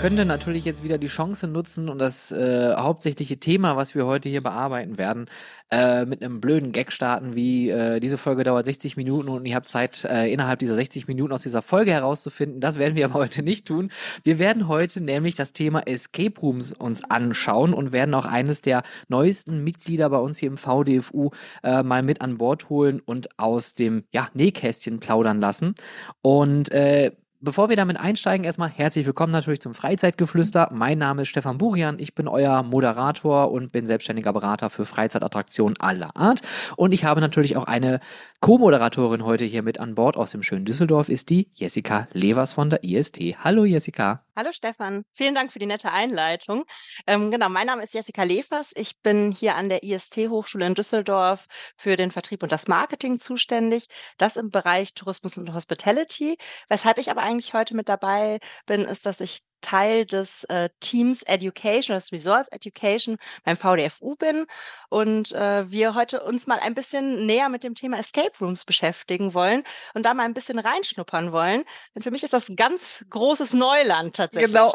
könnte natürlich jetzt wieder die Chance nutzen und das hauptsächliche Thema, was wir heute hier bearbeiten werden, mit einem blöden Gag starten, wie diese Folge dauert 60 Minuten und ihr habt Zeit, innerhalb dieser 60 Minuten aus dieser Folge herauszufinden. Das werden wir aber heute nicht tun. Wir werden heute nämlich das Thema Escape Rooms uns anschauen und werden auch eines der neuesten Mitglieder bei uns hier im VDFU mal mit an Bord holen und aus dem Nähkästchen plaudern lassen. Und bevor wir damit einsteigen, erstmal herzlich willkommen natürlich zum Freizeitgeflüster. Mein Name ist Stefan Burian, ich bin euer Moderator und bin selbstständiger Berater für Freizeitattraktionen aller Art. Und ich habe natürlich auch eine Co-Moderatorin heute hier mit an Bord aus dem schönen Düsseldorf, ist die Jessica Levers von der IST. Hallo Jessica. Hallo Stefan, vielen Dank für die nette Einleitung. Genau, mein Name ist Jessica Levers. Ich bin hier an der IST-Hochschule in Düsseldorf für den Vertrieb und das Marketing zuständig, das im Bereich Tourismus und Hospitality. Weshalb ich aber eigentlich heute mit dabei bin, ist, dass ich Teil des Teams Education, des Resource Education beim VDFU bin und wir heute uns mal ein bisschen näher mit dem Thema Escape Rooms beschäftigen wollen und da mal ein bisschen reinschnuppern wollen. Denn für mich ist das ein ganz großes Neuland tatsächlich. Genau,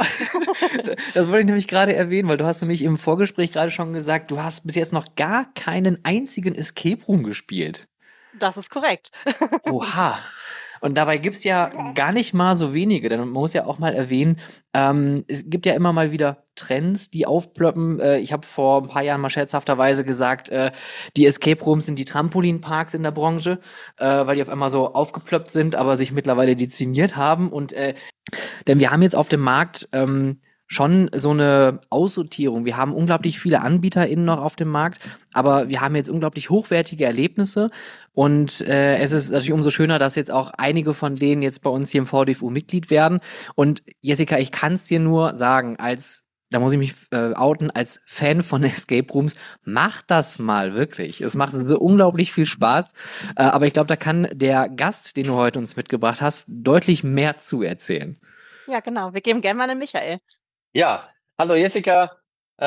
das wollte ich nämlich gerade erwähnen, weil du hast nämlich im Vorgespräch gerade schon gesagt, du hast bis jetzt noch gar keinen einzigen Escape Room gespielt. Das ist korrekt. Oha. Und dabei gibt's ja gar nicht mal so wenige, denn man muss ja auch mal erwähnen, es gibt ja immer mal wieder Trends, die aufploppen. Ich habe vor ein paar Jahren mal scherzhafterweise gesagt, die Escape Rooms sind die Trampolinparks in der Branche, weil die auf einmal so aufgeploppt sind, aber sich mittlerweile dezimiert haben. Und denn wir haben jetzt auf dem Markt schon so eine Aussortierung. Wir haben unglaublich viele AnbieterInnen noch auf dem Markt, aber wir haben jetzt unglaublich hochwertige Erlebnisse und es ist natürlich umso schöner, dass jetzt auch einige von denen jetzt bei uns hier im VDFU Mitglied werden. Und Jessica, ich kann es dir nur sagen, da muss ich mich outen, als Fan von Escape Rooms, mach das mal wirklich. Es macht unglaublich viel Spaß, aber ich glaube, da kann der Gast, den du heute uns mitgebracht hast, deutlich mehr zu erzählen. Ja, genau. Wir geben gerne mal den Michael. Ja, hallo Jessica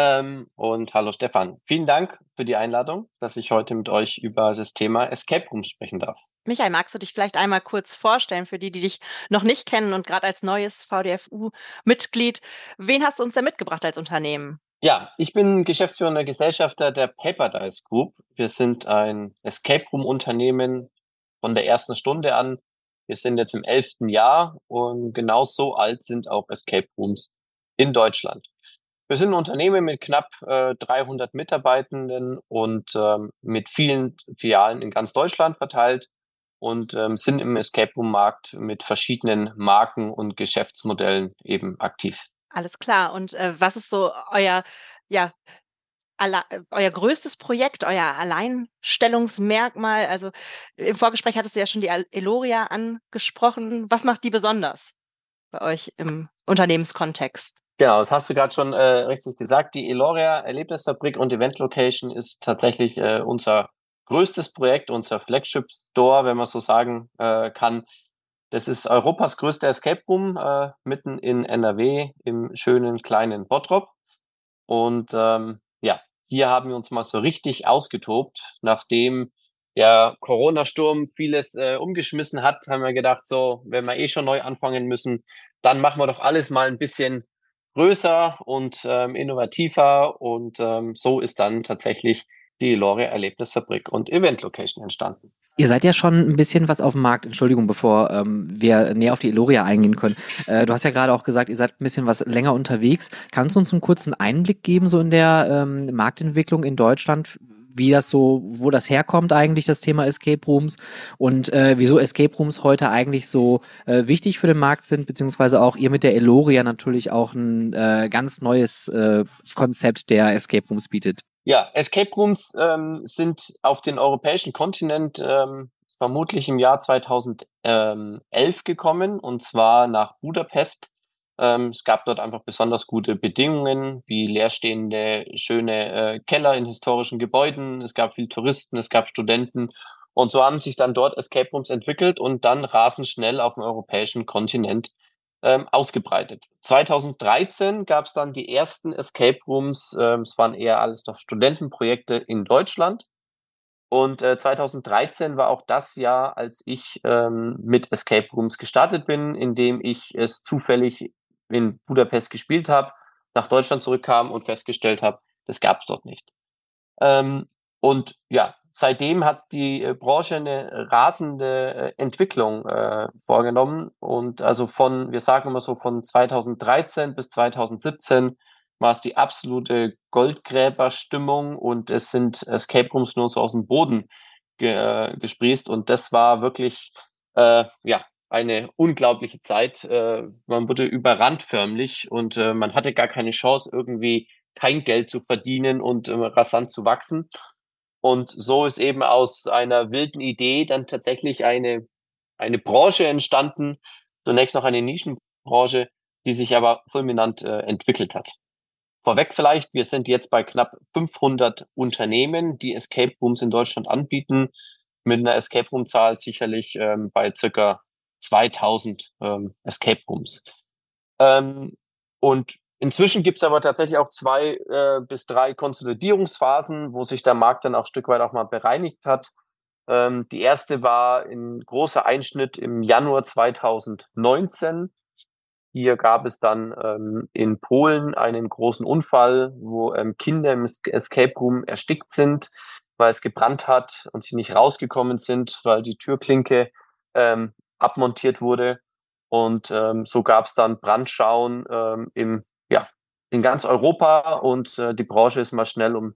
und hallo Stefan. Vielen Dank für die Einladung, dass ich heute mit euch über das Thema Escape Rooms sprechen darf. Michael, magst du dich vielleicht einmal kurz vorstellen für die, die dich noch nicht kennen und gerade als neues VDFU-Mitglied? Wen hast du uns denn mitgebracht als Unternehmen? Ja, ich bin geschäftsführender Gesellschafter der Paperdice Group. Wir sind ein Escape Room Unternehmen von der ersten Stunde an. Wir sind jetzt im 11. Jahr und genau so alt sind auch Escape Rooms in Deutschland. Wir sind ein Unternehmen mit knapp 300 Mitarbeitenden und mit vielen Filialen in ganz Deutschland verteilt und sind im Escape Room Markt mit verschiedenen Marken und Geschäftsmodellen eben aktiv. Alles klar. Und was ist so ja, euer größtes Projekt, euer Alleinstellungsmerkmal? Also im Vorgespräch hattest du ja schon die Eloria angesprochen. Was macht die besonders bei euch im Unternehmenskontext? Genau, das hast du gerade schon richtig gesagt. Die Eloria Erlebnisfabrik und Event Location ist tatsächlich unser größtes Projekt, unser Flagship Store, wenn man so sagen kann. Das ist Europas größter Escape Room, mitten in NRW im schönen kleinen Bottrop. Und ja, hier haben wir uns mal so richtig ausgetobt. Nachdem der Corona-Sturm vieles umgeschmissen hat, haben wir gedacht, so, wenn wir eh schon neu anfangen müssen, dann machen wir doch alles mal ein bisschen größer und innovativer. Und so ist dann tatsächlich die Lore Erlebnisfabrik und Event Location entstanden. Ihr seid ja schon ein bisschen was auf dem Markt. Entschuldigung, bevor wir näher auf die Eloria eingehen können. Du hast ja gerade auch gesagt, ihr seid ein bisschen was länger unterwegs. Kannst du uns einen kurzen Einblick geben, so in der Marktentwicklung in Deutschland, wie das so, wo das herkommt eigentlich, das Thema Escape Rooms und wieso Escape Rooms heute eigentlich so wichtig für den Markt sind, beziehungsweise auch ihr mit der Eloria natürlich auch ein ganz neues Konzept der Escape Rooms bietet? Ja, Escape Rooms sind auf den europäischen Kontinent vermutlich im Jahr 2011 gekommen, und zwar nach Budapest. Es gab dort einfach besonders gute Bedingungen, wie leerstehende, schöne Keller in historischen Gebäuden. Es gab viel Touristen, es gab Studenten. Und so haben sich dann dort Escape Rooms entwickelt und dann rasend schnell auf dem europäischen Kontinent ausgebreitet. 2013 gab es dann die ersten Escape Rooms. Es waren eher alles noch Studentenprojekte in Deutschland. Und 2013 war auch das Jahr, als ich mit Escape Rooms gestartet bin, indem ich es zufällig in Budapest gespielt habe, nach Deutschland zurückkam und festgestellt habe, das gab es dort nicht. Und ja, seitdem hat die Branche eine rasende Entwicklung vorgenommen. Und also wir sagen immer so, von 2013 bis 2017 war es die absolute Goldgräberstimmung und es sind Escape Rooms nur so aus dem Boden gesprießt. Und das war wirklich ja, eine unglaubliche Zeit. Man wurde überrannt förmlich und man hatte gar keine Chance, irgendwie kein Geld zu verdienen und rasant zu wachsen. Und so ist eben aus einer wilden Idee dann tatsächlich eine Branche entstanden, zunächst noch eine Nischenbranche, die sich aber fulminant entwickelt hat. Vorweg vielleicht, wir sind jetzt bei knapp 500 Unternehmen, die Escape Rooms in Deutschland anbieten, mit einer Escape Room Zahl sicherlich bei circa 2000 Escape Rooms. Und inzwischen gibt es aber tatsächlich auch 2 bis 3 Konsolidierungsphasen, wo sich der Markt dann auch ein Stück weit auch mal bereinigt hat. Die erste war ein großer Einschnitt im Januar 2019. Hier gab es dann in Polen einen großen Unfall, wo Kinder im Escape Room erstickt sind, weil es gebrannt hat und sie nicht rausgekommen sind, weil die Türklinke abmontiert wurde. Und so gab es dann Brandschauen in ganz Europa und die Branche ist mal schnell um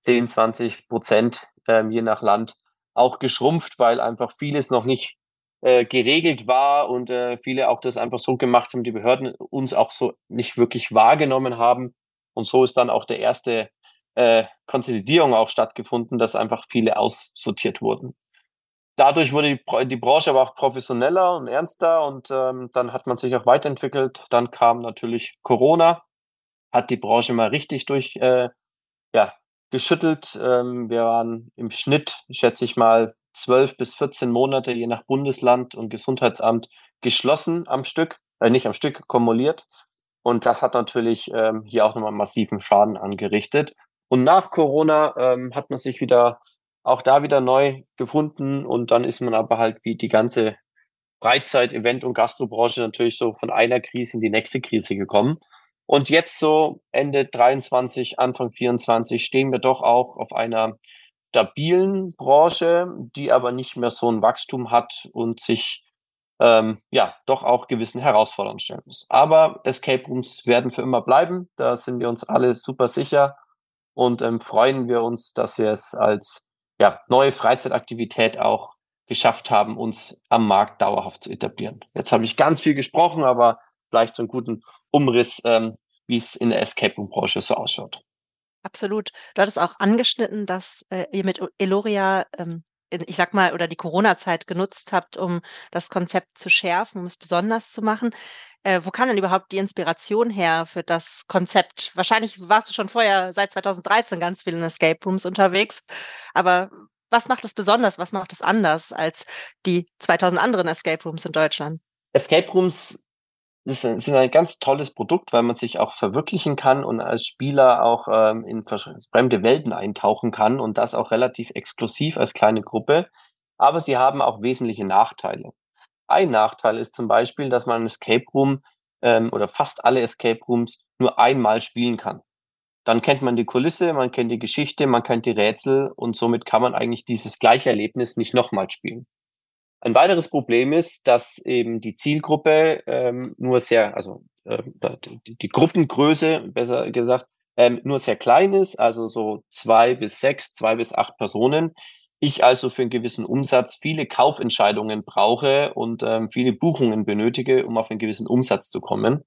10-20%, je nach Land, auch geschrumpft, weil einfach vieles noch nicht geregelt war und viele auch das einfach so gemacht haben, die Behörden uns auch so nicht wirklich wahrgenommen haben. Und so ist dann auch der erste Konsolidierung auch stattgefunden, dass einfach viele aussortiert wurden. Dadurch wurde die Branche aber auch professioneller und ernster und dann hat man sich auch weiterentwickelt. Dann kam natürlich Corona, hat die Branche mal richtig ja, geschüttelt. Wir waren im Schnitt, schätze ich mal, 12 bis 14 Monate, je nach Bundesland und Gesundheitsamt, geschlossen am Stück, nicht am Stück, kumuliert. Und das hat natürlich hier auch nochmal massiven Schaden angerichtet. Und nach Corona hat man sich auch da wieder neu gefunden und dann ist man aber halt wie die ganze Freizeit-, Event- und Gastrobranche natürlich so von einer Krise in die nächste Krise gekommen. Und jetzt so Ende 23, Anfang 24 stehen wir doch auch auf einer stabilen Branche, die aber nicht mehr so ein Wachstum hat und sich ja doch auch gewissen Herausforderungen stellen muss. Aber Escape Rooms werden für immer bleiben. Da sind wir uns alle super sicher und freuen wir uns, dass wir es als ja, neue Freizeitaktivität auch geschafft haben, uns am Markt dauerhaft zu etablieren. Jetzt habe ich ganz viel gesprochen, aber vielleicht so einen guten Umriss, wie es in der Escape Room Branche so ausschaut. Absolut. Du hattest auch angeschnitten, dass, ihr mit Eloria, ich sage mal, oder die Corona-Zeit genutzt habt, um das Konzept zu schärfen, um es besonders zu machen. Wo kam denn überhaupt die Inspiration her für das Konzept? Wahrscheinlich warst du schon vorher seit 2013 ganz viel in Escape Rooms unterwegs, aber was macht es besonders? Was macht es anders als die 2000 anderen Escape Rooms in Deutschland? Escape Rooms sind ein ganz tolles Produkt, weil man sich auch verwirklichen kann und als Spieler auch in fremde Welten eintauchen kann und das auch relativ exklusiv als kleine Gruppe. Aber sie haben auch wesentliche Nachteile. Ein Nachteil ist zum Beispiel, dass man ein Escape Room oder fast alle Escape Rooms nur einmal spielen kann. Dann kennt man die Kulisse, man kennt die Geschichte, man kennt die Rätsel und somit kann man eigentlich dieses gleiche Erlebnis nicht nochmal spielen. Ein weiteres Problem ist, dass eben die Zielgruppe nur sehr, also die Gruppengröße, besser gesagt, nur sehr klein ist, also so 2 bis 6, 2 bis 8 Personen. Ich also für einen gewissen Umsatz viele Kaufentscheidungen brauche und viele Buchungen benötige, um auf einen gewissen Umsatz zu kommen,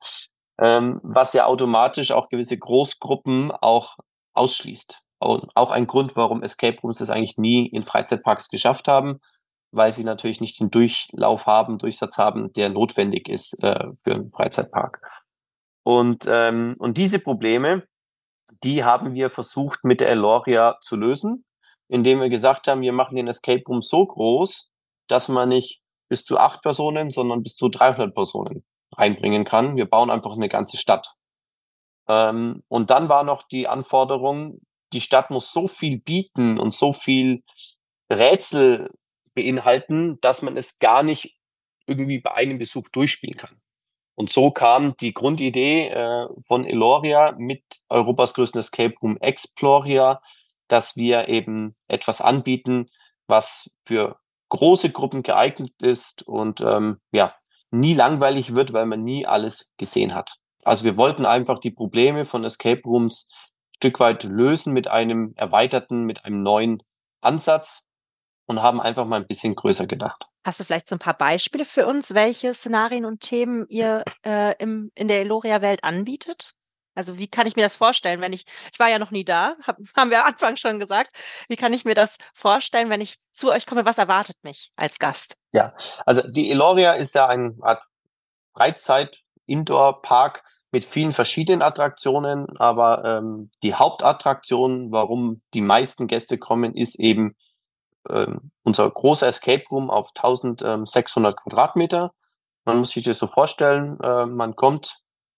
was ja automatisch auch gewisse Großgruppen auch ausschließt. Und auch ein Grund, warum Escape Rooms das eigentlich nie in Freizeitparks geschafft haben, weil sie natürlich nicht den Durchsatz haben, der notwendig ist für einen Freizeitpark. Und diese Probleme, die haben wir versucht mit der Eloria zu lösen, indem wir gesagt haben, wir machen den Escape Room so groß, dass man nicht bis zu 8 Personen, sondern bis zu 300 Personen reinbringen kann. Wir bauen einfach eine ganze Stadt. Und dann war noch die Anforderung, die Stadt muss so viel bieten und so viel Rätsel beinhalten, dass man es gar nicht irgendwie bei einem Besuch durchspielen kann. Und so kam die Grundidee von Eloria mit Europas größten Escape Room Exploria, dass wir eben etwas anbieten, was für große Gruppen geeignet ist und nie langweilig wird, weil man nie alles gesehen hat. Also wir wollten einfach die Probleme von Escape Rooms ein Stück weit lösen mit einem erweiterten, mit einem neuen Ansatz und haben einfach mal ein bisschen größer gedacht. Hast du vielleicht so ein paar Beispiele für uns, welche Szenarien und Themen ihr in der Eloria-Welt anbietet? Also wie kann ich mir das vorstellen, wenn ich war ja noch nie da, haben wir am Anfang schon gesagt. Wie kann ich mir das vorstellen, wenn ich zu euch komme? Was erwartet mich als Gast? Ja, also die Eloria ist ja eine Art Freizeit-Indoor-Park mit vielen verschiedenen Attraktionen, aber die Hauptattraktion, warum die meisten Gäste kommen, ist eben unser großer Escape Room auf 1600 Quadratmeter. Man muss sich das so vorstellen, man kommt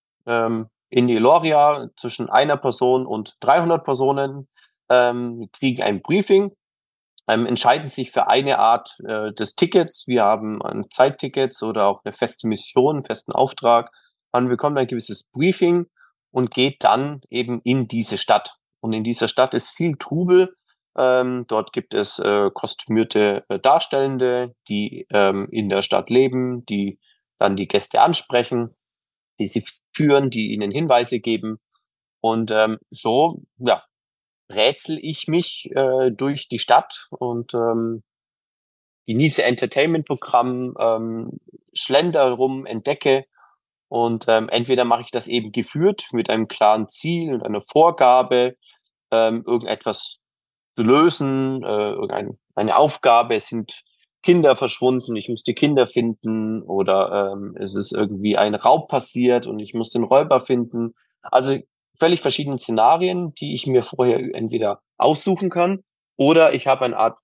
in die Eloria zwischen einer Person und 300 Personen, kriegen ein Briefing, entscheiden sich für eine Art des Tickets. Wir haben ein Zeittickets oder auch eine feste Mission, einen festen Auftrag. Man bekommt ein gewisses Briefing und geht dann eben in diese Stadt. Und in dieser Stadt ist viel Trubel. Dort gibt es kostümierte Darstellende, die in der Stadt leben, die dann die Gäste ansprechen, die sie führen, die ihnen Hinweise geben. Und so rätsel ich mich durch die Stadt und genieße Entertainment-Programm, schlender rum, entdecke und entweder mache ich das eben geführt mit einem klaren Ziel und einer Vorgabe, irgendetwas zu lösen, irgendeine Aufgabe. Es sind Kinder verschwunden, ich muss die Kinder finden oder es ist irgendwie ein Raub passiert und ich muss den Räuber finden. Also völlig verschiedene Szenarien, die ich mir vorher entweder aussuchen kann oder ich habe eine Art,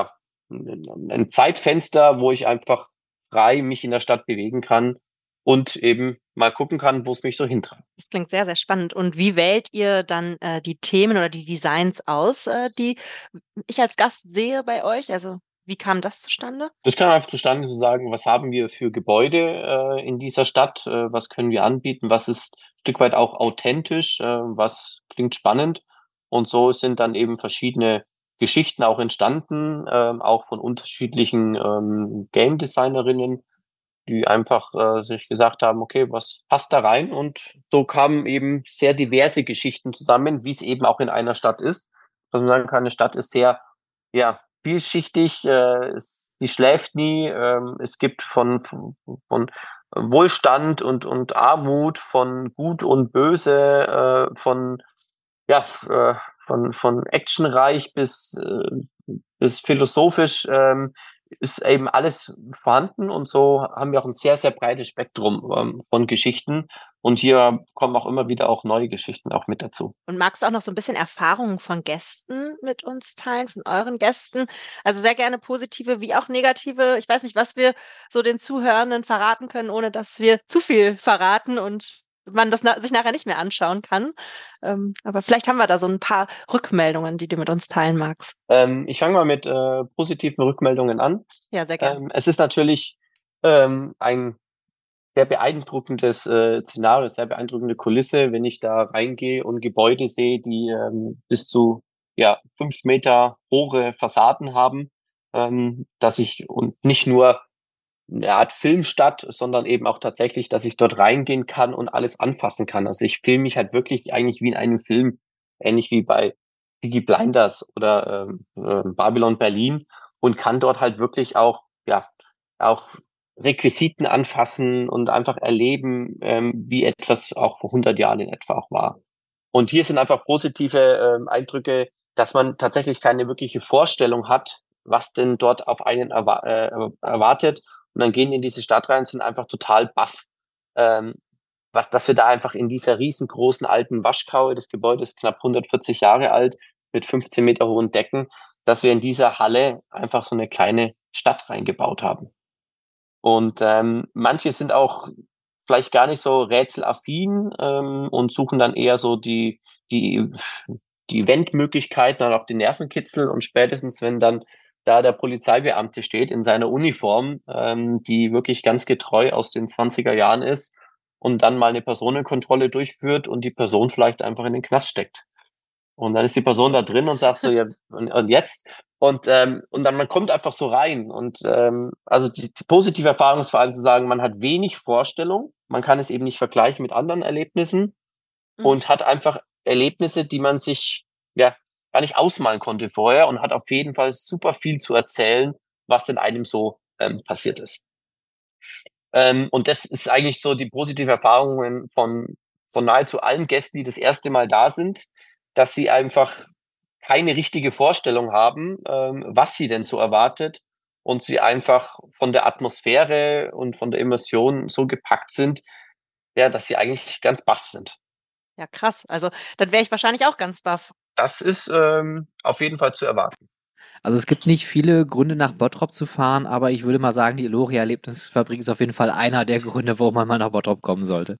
ein Zeitfenster, wo ich einfach frei mich in der Stadt bewegen kann und eben mal gucken kann, wo es mich so hintreibt. Das klingt sehr, sehr spannend. Und wie wählt ihr dann die Themen oder die Designs aus, die ich als Gast sehe bei euch? Also wie kam das zustande? Das kam einfach zustande zu sagen, was haben wir für Gebäude in dieser Stadt, was können wir anbieten, was ist ein Stück weit auch authentisch, was klingt spannend. Und so sind dann eben verschiedene Geschichten auch entstanden, auch von unterschiedlichen Game Designerinnen, die einfach sich gesagt haben, okay, was passt da rein? Und so kamen eben sehr diverse Geschichten zusammen, wie es eben auch in einer Stadt ist. Dass man sagen kann, eine Stadt ist sehr, vielschichtig, sie schläft nie, es gibt von Wohlstand und Armut, von Gut und Böse, ja, äh, von actionreich bis philosophisch, ist eben alles vorhanden und so haben wir auch ein sehr, sehr breites Spektrum von Geschichten und hier kommen auch immer wieder auch neue Geschichten auch mit dazu. Und magst du auch noch so ein bisschen Erfahrungen von Gästen mit uns teilen, von euren Gästen? Also sehr gerne positive wie auch negative. Ich weiß nicht, was wir so den Zuhörenden verraten können, ohne dass wir zu viel verraten und man das sich nachher nicht mehr anschauen kann. Aber vielleicht haben wir da so ein paar Rückmeldungen, die du mit uns teilen magst. Ich fange mal mit positiven Rückmeldungen an. Ja, sehr gerne. Es ist natürlich ein sehr beeindruckendes Szenario, sehr beeindruckende Kulisse, wenn ich da reingehe und Gebäude sehe, die bis zu 5 Meter hohe Fassaden haben, dass ich und nicht nur eine Art Filmstadt, sondern eben auch tatsächlich, dass ich dort reingehen kann und alles anfassen kann. Also ich fühle mich halt wirklich eigentlich wie in einem Film, ähnlich wie bei Peaky Blinders oder Babylon Berlin und kann dort halt wirklich auch Requisiten anfassen und einfach erleben, wie etwas auch vor 100 Jahren in etwa auch war. Und hier sind einfach positive Eindrücke, dass man tatsächlich keine wirkliche Vorstellung hat, was denn dort auf einen erwartet. Und dann gehen die in diese Stadt rein und sind einfach total baff. Dass wir da einfach in dieser riesengroßen alten Waschkaue, das Gebäude ist knapp 140 Jahre alt, mit 15 Meter hohen Decken, dass wir in dieser Halle einfach so eine kleine Stadt reingebaut haben. Und manche sind auch vielleicht gar nicht so rätselaffin und suchen dann eher so die, die Eventmöglichkeiten und auch den Nervenkitzel. Und spätestens, wenn dann da der Polizeibeamte steht in seiner Uniform, die wirklich ganz getreu aus den 20er Jahren ist und dann mal eine Personenkontrolle durchführt und die Person vielleicht einfach in den Knast steckt. Und dann ist die Person da drin und sagt so, ja, und jetzt? Und dann man kommt einfach so rein. Und also die positive Erfahrung ist vor allem zu sagen, man hat wenig Vorstellung, man kann es eben nicht vergleichen mit anderen Erlebnissen und hat einfach Erlebnisse, die man sich ja gar nicht ausmalen konnte vorher und hat auf jeden Fall super viel zu erzählen, was denn einem so passiert ist. Und das ist eigentlich so die positive Erfahrung von nahezu allen Gästen, die das erste Mal da sind, dass sie einfach keine richtige Vorstellung haben, was sie denn so erwartet und sie einfach von der Atmosphäre und von der Immersion so gepackt sind, ja, dass sie eigentlich ganz baff sind. Ja, krass. Also, dann wäre ich wahrscheinlich auch ganz baff. Das ist auf jeden Fall zu erwarten. Also es gibt nicht viele Gründe, nach Bottrop zu fahren, aber ich würde mal sagen, die Eloria Erlebnisfabrik ist auf jeden Fall einer der Gründe, warum man mal nach Bottrop kommen sollte.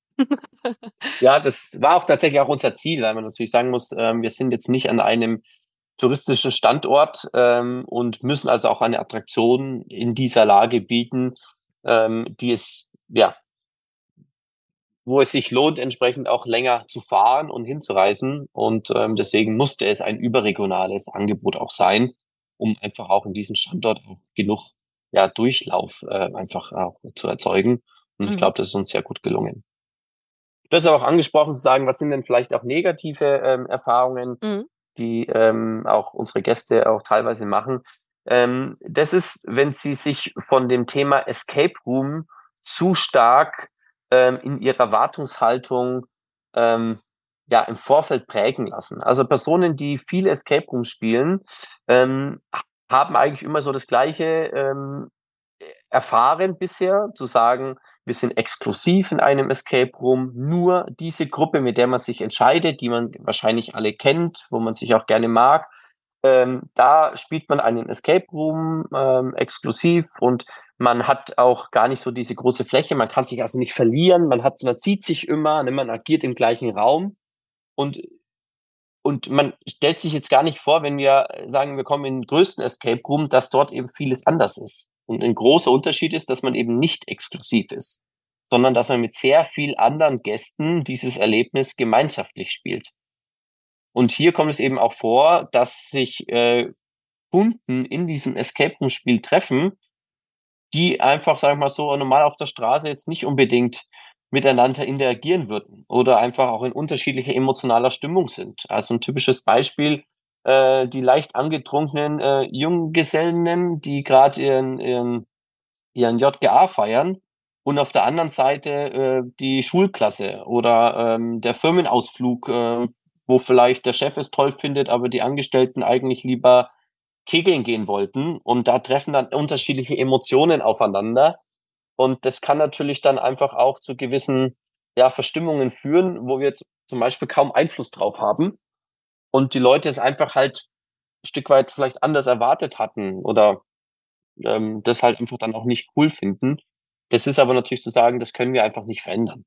Ja, das war auch tatsächlich auch unser Ziel, weil man natürlich sagen muss, wir sind jetzt nicht an einem touristischen Standort und müssen also auch eine Attraktion in dieser Lage bieten, die es, ja, wo es sich lohnt, entsprechend auch länger zu fahren und hinzureisen. Und deswegen musste es ein überregionales Angebot auch sein, um einfach auch in diesem Standort auch genug Durchlauf einfach auch zu erzeugen. Und ich glaube, das ist uns sehr gut gelungen. Du hast aber auch angesprochen zu sagen, was sind denn vielleicht auch negative Erfahrungen, die auch unsere Gäste auch teilweise machen. Das ist, wenn sie sich von dem Thema Escape Room zu stark in ihrer Wartungshaltung im Vorfeld prägen lassen. Also Personen, die viele Escape Rooms spielen, haben eigentlich immer so das Gleiche erfahren bisher, zu sagen, wir sind exklusiv in einem Escape Room, nur diese Gruppe, mit der man sich entscheidet, die man wahrscheinlich alle kennt, wo man sich auch gerne mag, da spielt man einen Escape Room exklusiv und man hat auch gar nicht so diese große Fläche, man kann sich also nicht verlieren, man sieht sich immer, ne, man agiert im gleichen Raum und man stellt sich jetzt gar nicht vor, wenn wir sagen, wir kommen in den größten Escape Room, dass dort eben vieles anders ist. Und ein großer Unterschied ist, dass man eben nicht exklusiv ist, sondern dass man mit sehr viel anderen Gästen dieses Erlebnis gemeinschaftlich spielt. Und hier kommt es eben auch vor, dass sich Kunden in diesem Escape Room Spiel treffen, die einfach, sagen wir mal so, normal auf der Straße jetzt nicht unbedingt miteinander interagieren würden oder einfach auch in unterschiedlicher emotionaler Stimmung sind. Also ein typisches Beispiel, die leicht angetrunkenen Junggesellen, die gerade ihren JGA feiern und auf der anderen Seite die Schulklasse oder der Firmenausflug, wo vielleicht der Chef es toll findet, aber die Angestellten eigentlich lieber kegeln gehen wollten. Und da treffen dann unterschiedliche Emotionen aufeinander. Und das kann natürlich dann einfach auch zu gewissen Verstimmungen führen, wo wir jetzt zum Beispiel kaum Einfluss drauf haben. Und die Leute es einfach halt ein Stück weit vielleicht anders erwartet hatten oder das halt einfach dann auch nicht cool finden. Das ist aber natürlich zu sagen, das können wir einfach nicht verändern.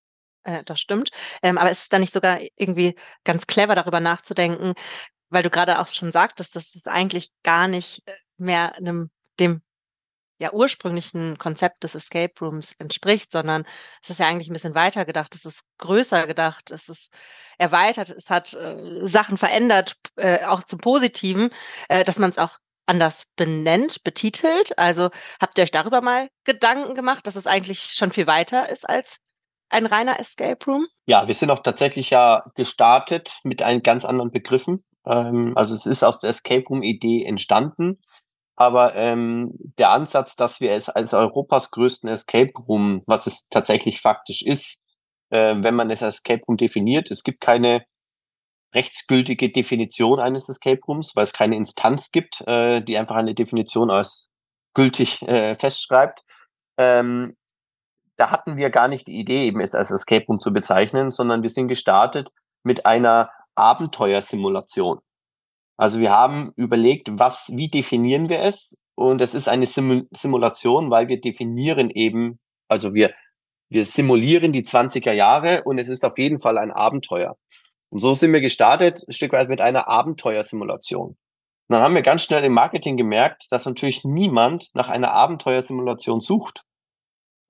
Das stimmt. Aber ist es dann nicht sogar irgendwie ganz clever, darüber nachzudenken, weil du gerade auch schon sagtest, dass es eigentlich gar nicht mehr dem ursprünglichen Konzept des Escape Rooms entspricht, sondern es ist ja eigentlich ein bisschen weiter gedacht, es ist größer gedacht, es ist erweitert, es hat Sachen verändert, auch zum Positiven, dass man es auch anders benennt, betitelt. Also habt ihr euch darüber mal Gedanken gemacht, dass es eigentlich schon viel weiter ist als ein reiner Escape Room? Ja, wir sind auch tatsächlich gestartet mit einen ganz anderen Begriffen. Also es ist aus der Escape Room-Idee entstanden. Aber der Ansatz, dass wir es als Europas größten Escape Room, was es tatsächlich faktisch ist, wenn man es als Escape Room definiert, es gibt keine rechtsgültige Definition eines Escape Rooms, weil es keine Instanz gibt, die einfach eine Definition als gültig festschreibt. Ähm, Da hatten wir gar nicht die Idee, eben es als Escape Room zu bezeichnen, sondern wir sind gestartet mit einer Abenteuersimulation. Also wir haben überlegt, wie definieren wir es? Und es ist eine Simulation, weil wir definieren eben, also wir simulieren die 20er Jahre und es ist auf jeden Fall ein Abenteuer. Und so sind wir gestartet, ein Stück weit mit einer Abenteuersimulation. Und dann haben wir ganz schnell im Marketing gemerkt, dass natürlich niemand nach einer Abenteuersimulation sucht.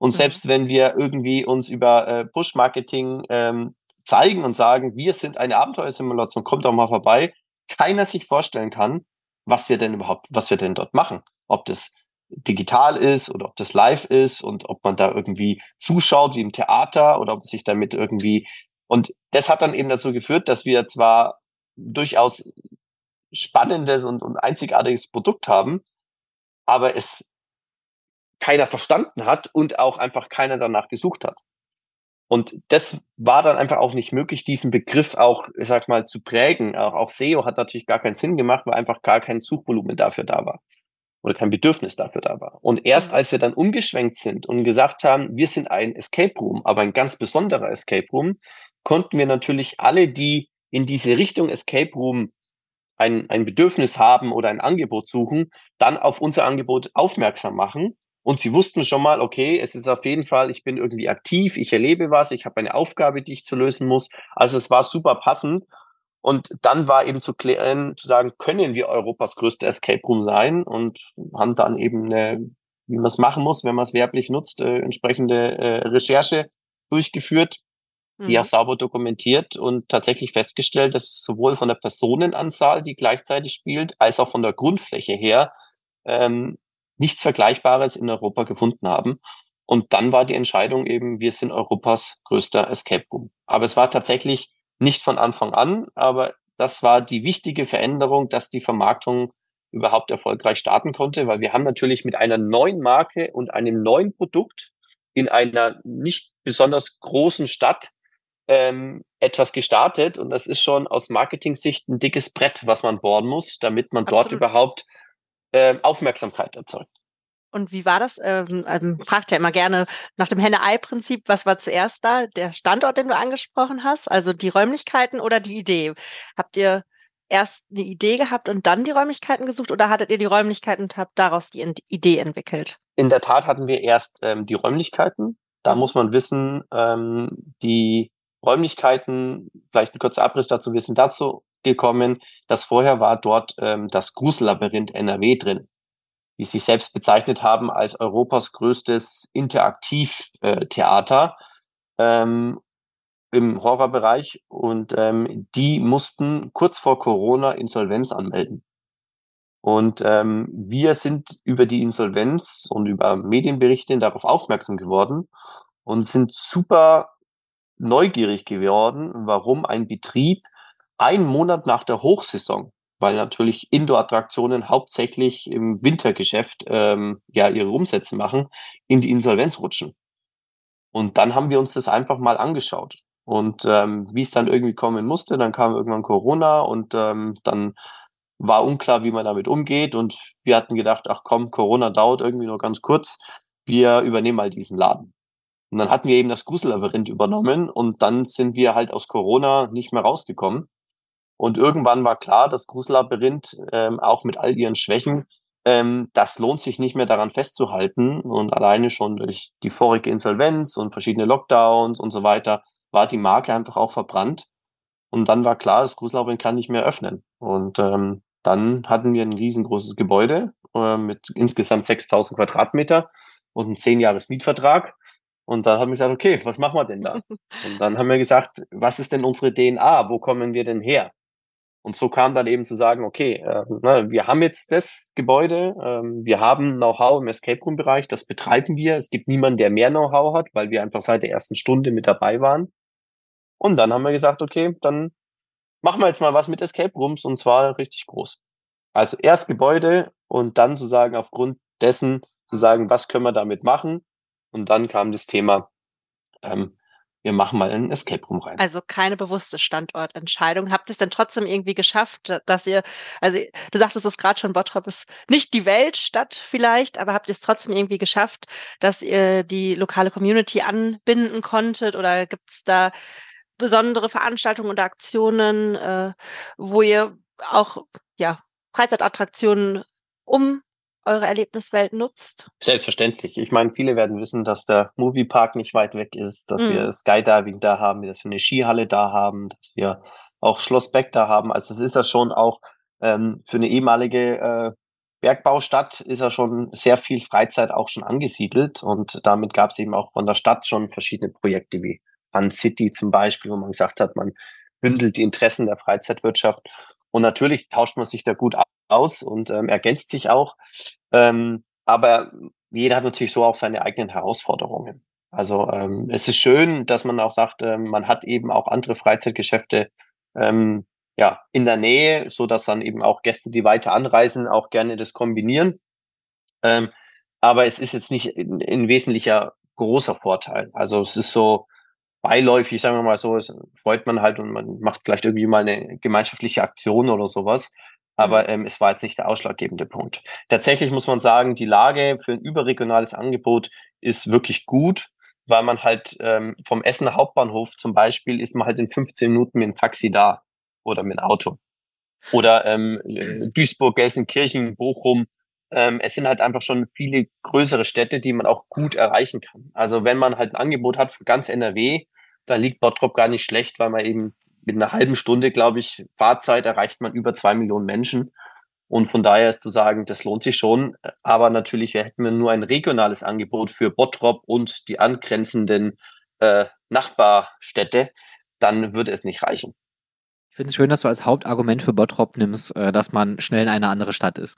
Und selbst wenn wir irgendwie uns über Push-Marketing zeigen und sagen, wir sind eine Abenteuersimulation, kommt doch mal vorbei, keiner sich vorstellen kann, was wir denn dort machen. Ob das digital ist oder ob das live ist und ob man da irgendwie zuschaut wie im Theater oder ob sich damit irgendwie... Und das hat dann eben dazu geführt, dass wir zwar durchaus spannendes und einzigartiges Produkt haben, aber es keiner verstanden hat und auch einfach keiner danach gesucht hat. Und das war dann einfach auch nicht möglich, diesen Begriff auch, ich sag mal, zu prägen. Auch SEO hat natürlich gar keinen Sinn gemacht, weil einfach gar kein Suchvolumen dafür da war oder kein Bedürfnis dafür da war. Und erst als wir dann umgeschwenkt sind und gesagt haben, wir sind ein Escape Room, aber ein ganz besonderer Escape Room, konnten wir natürlich alle, die in diese Richtung Escape Room ein Bedürfnis haben oder ein Angebot suchen, dann auf unser Angebot aufmerksam machen. Und sie wussten schon mal, okay, es ist auf jeden Fall, ich bin irgendwie aktiv, ich erlebe was, ich habe eine Aufgabe, die ich zu lösen muss. Also es war super passend. Und dann war eben zu klären, zu sagen, können wir Europas größter Escape Room sein? Und haben dann eben, wie man es machen muss, wenn man es werblich nutzt, entsprechende Recherche durchgeführt, die auch sauber dokumentiert und tatsächlich festgestellt, dass sowohl von der Personenanzahl, die gleichzeitig spielt, als auch von der Grundfläche her nichts Vergleichbares in Europa gefunden haben. Und dann war die Entscheidung eben, wir sind Europas größter Escape Room. Aber es war tatsächlich nicht von Anfang an, aber das war die wichtige Veränderung, dass die Vermarktung überhaupt erfolgreich starten konnte, weil wir haben natürlich mit einer neuen Marke und einem neuen Produkt in einer nicht besonders großen Stadt etwas gestartet und das ist schon aus Marketing-Sicht ein dickes Brett, was man bohren muss, damit man dort überhaupt Aufmerksamkeit erzeugt. Und wie war das? Fragt ja immer gerne nach dem Henne-Ei-Prinzip, was war zuerst da? Der Standort, den du angesprochen hast, also die Räumlichkeiten oder die Idee? Habt ihr erst eine Idee gehabt und dann die Räumlichkeiten gesucht oder hattet ihr die Räumlichkeiten und habt daraus die Idee entwickelt? In der Tat hatten wir erst die Räumlichkeiten. Da muss man wissen, die Räumlichkeiten, vielleicht ein kurzer Abriss dazu, wir sind dazu gekommen, dass vorher war dort das Grusellabyrinth NRW drin, die sich selbst bezeichnet haben als Europas größtes Interaktivtheater im Horrorbereich. Und die mussten kurz vor Corona Insolvenz anmelden. Und wir sind über die Insolvenz und über Medienberichte darauf aufmerksam geworden und sind super neugierig geworden, warum ein Betrieb einen Monat nach der Hochsaison, weil natürlich Indoor-Attraktionen hauptsächlich im Wintergeschäft ja ihre Umsätze machen, in die Insolvenz rutschen. Und dann haben wir uns das einfach mal angeschaut. Und wie es dann irgendwie kommen musste, dann kam irgendwann Corona und dann war unklar, wie man damit umgeht. Und wir hatten gedacht, ach komm, Corona dauert irgendwie nur ganz kurz. Wir übernehmen mal diesen Laden. Und dann hatten wir eben das Grusellabyrinth übernommen und dann sind wir halt aus Corona nicht mehr rausgekommen. Und irgendwann war klar, das Grusellabyrinth, auch mit all ihren Schwächen, das lohnt sich nicht mehr daran festzuhalten. Und alleine schon durch die vorige Insolvenz und verschiedene Lockdowns und so weiter war die Marke einfach auch verbrannt. Und dann war klar, das Grusellabyrinth kann nicht mehr öffnen. Und dann hatten wir ein riesengroßes Gebäude mit insgesamt 6.000 Quadratmeter und einen 10-Jahres-Mietvertrag. Und dann haben wir gesagt, okay, was machen wir denn da? Und dann haben wir gesagt, was ist denn unsere DNA? Wo kommen wir denn her? Und so kam dann eben zu sagen, okay, wir haben jetzt das Gebäude, wir haben Know-how im Escape Room-Bereich, das betreiben wir. Es gibt niemanden, der mehr Know-how hat, weil wir einfach seit der ersten Stunde mit dabei waren. Und dann haben wir gesagt, okay, dann machen wir jetzt mal was mit Escape Rooms und zwar richtig groß. Also erst Gebäude und dann zu sagen, aufgrund dessen zu sagen, was können wir damit machen? Und dann kam das Thema, wir machen mal einen Escape Room rein. Also keine bewusste Standortentscheidung. Habt ihr es denn trotzdem irgendwie geschafft, dass ihr, also du sagtest es gerade schon, Bottrop ist nicht die Weltstadt vielleicht, aber habt ihr es trotzdem irgendwie geschafft, dass ihr die lokale Community anbinden konntet oder gibt es da besondere Veranstaltungen oder Aktionen, wo ihr auch ja, Freizeitattraktionen um eure Erlebniswelt nutzt? Selbstverständlich. Ich meine, viele werden wissen, dass der Moviepark nicht weit weg ist, dass wir Skydiving da haben, dass wir eine Skihalle da haben, dass wir auch Schloss Beck da haben. Also das ist ja schon auch für eine ehemalige Bergbaustadt ist ja schon sehr viel Freizeit auch schon angesiedelt und damit gab es eben auch von der Stadt schon verschiedene Projekte wie Fun City zum Beispiel, wo man gesagt hat, man bündelt die Interessen der Freizeitwirtschaft und natürlich tauscht man sich da gut aus und ergänzt sich auch, aber jeder hat natürlich so auch seine eigenen Herausforderungen. Also es ist schön, dass man auch sagt, man hat eben auch andere Freizeitgeschäfte ja, in der Nähe, so dass dann eben auch Gäste, die weiter anreisen, auch gerne das kombinieren. Ähm, aber es ist jetzt nicht ein wesentlicher großer Vorteil. Also es ist so beiläufig, sagen wir mal so, es freut man halt und man macht vielleicht irgendwie mal eine gemeinschaftliche Aktion oder sowas. Aber es war jetzt nicht der ausschlaggebende Punkt. Tatsächlich muss man sagen, die Lage für ein überregionales Angebot ist wirklich gut, weil man halt vom Essener Hauptbahnhof zum Beispiel ist man halt in 15 Minuten mit dem Taxi da oder mit dem Auto. Oder Duisburg, Gelsenkirchen, Bochum. Es sind halt einfach schon viele größere Städte, die man auch gut erreichen kann. Also wenn man halt ein Angebot hat für ganz NRW, da liegt Bottrop gar nicht schlecht, weil man eben mit einer halben Stunde, glaube ich, Fahrzeit erreicht man über 2 Millionen Menschen. Und von daher ist zu sagen, das lohnt sich schon. Aber natürlich hätten wir nur ein regionales Angebot für Bottrop und die angrenzenden Nachbarstädte, dann würde es nicht reichen. Ich finde es schön, dass du als Hauptargument für Bottrop nimmst, dass man schnell in eine andere Stadt ist.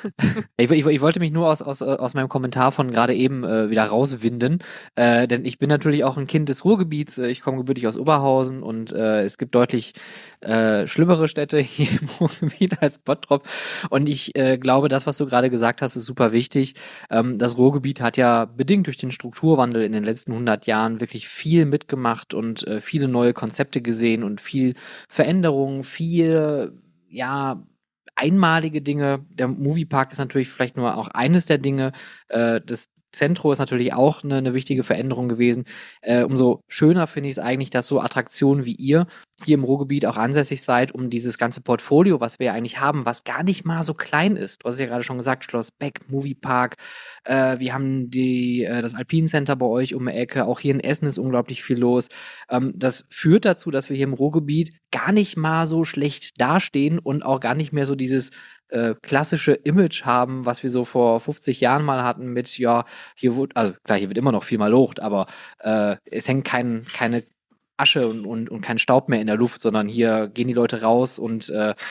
Ich wollte mich nur aus meinem Kommentar von gerade eben wieder rauswinden, denn ich bin natürlich auch ein Kind des Ruhrgebiets. Ich komme gebürtig aus Oberhausen und es gibt deutlich schlimmere Städte hier im Ruhrgebiet als Bottrop. Und ich glaube, das, was du gerade gesagt hast, ist super wichtig. Das Ruhrgebiet hat ja bedingt durch den Strukturwandel in den letzten 100 Jahren wirklich viel mitgemacht und viele neue Konzepte gesehen und viel Veränderungen, viele, ja, einmalige Dinge. Der Moviepark ist natürlich vielleicht nur auch eines der Dinge. Das Zentro ist natürlich auch eine wichtige Veränderung gewesen. Umso schöner finde ich es eigentlich, dass so Attraktionen wie ihr hier im Ruhrgebiet auch ansässig seid, um dieses ganze Portfolio, was wir ja eigentlich haben, was gar nicht mal so klein ist. Du hast es ja gerade schon gesagt, Schloss Beck, Moviepark. Wir haben das Alpine Center bei euch um die Ecke. Auch hier in Essen ist unglaublich viel los. Das führt dazu, dass wir hier im Ruhrgebiet gar nicht mal so schlecht dastehen und auch gar nicht mehr so dieses klassische Image haben, was wir so vor 50 Jahren mal hatten mit, ja, also klar, hier wird immer noch viel mal locht, aber es hängt keine Asche und kein Staub mehr in der Luft, sondern hier gehen die Leute raus und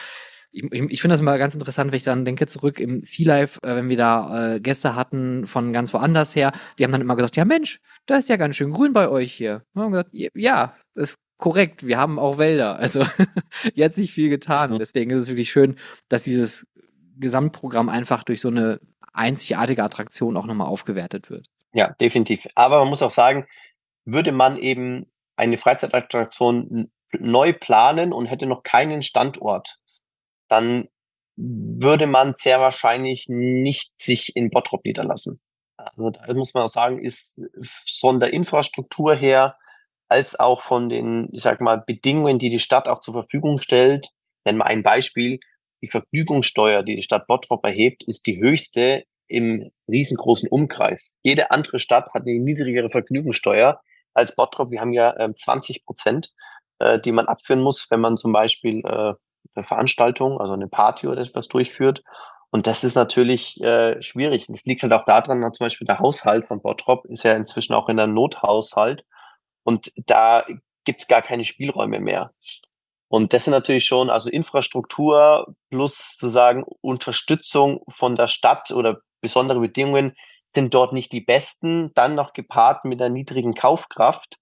ich finde das immer ganz interessant, wenn ich dann denke zurück im Sea Life, wenn wir da Gäste hatten von ganz woanders her, die haben dann immer gesagt, ja Mensch, da ist ja ganz schön grün bei euch hier. Und haben gesagt, ja, das ist korrekt, wir haben auch Wälder. Also hier hat sich viel getan. Und deswegen ist es wirklich schön, dass dieses Gesamtprogramm einfach durch so eine einzigartige Attraktion auch nochmal aufgewertet wird. Ja, definitiv. Aber man muss auch sagen, würde man eben eine Freizeitattraktion neu planen und hätte noch keinen Standort, dann würde man sehr wahrscheinlich nicht sich in Bottrop niederlassen. Also da muss man auch sagen, ist von der Infrastruktur her als auch von den, ich sag mal, Bedingungen, die die Stadt auch zur Verfügung stellt. Nennen wir ein Beispiel. Die Vergnügungssteuer, die die Stadt Bottrop erhebt, ist die höchste im riesengroßen Umkreis. Jede andere Stadt hat eine niedrigere Vergnügungssteuer als Bottrop. Wir haben ja 20%, die man abführen muss, wenn man zum Beispiel eine Veranstaltung, also eine Party oder etwas durchführt. Und das ist natürlich schwierig. Das liegt halt auch daran, dass zum Beispiel der Haushalt von Bottrop ist ja inzwischen auch in einem Nothaushalt. Und da gibt's gar keine Spielräume mehr. Und das sind natürlich schon, also Infrastruktur plus sozusagen Unterstützung von der Stadt oder besondere Bedingungen sind dort nicht die besten. Dann noch gepaart mit einer niedrigen Kaufkraft,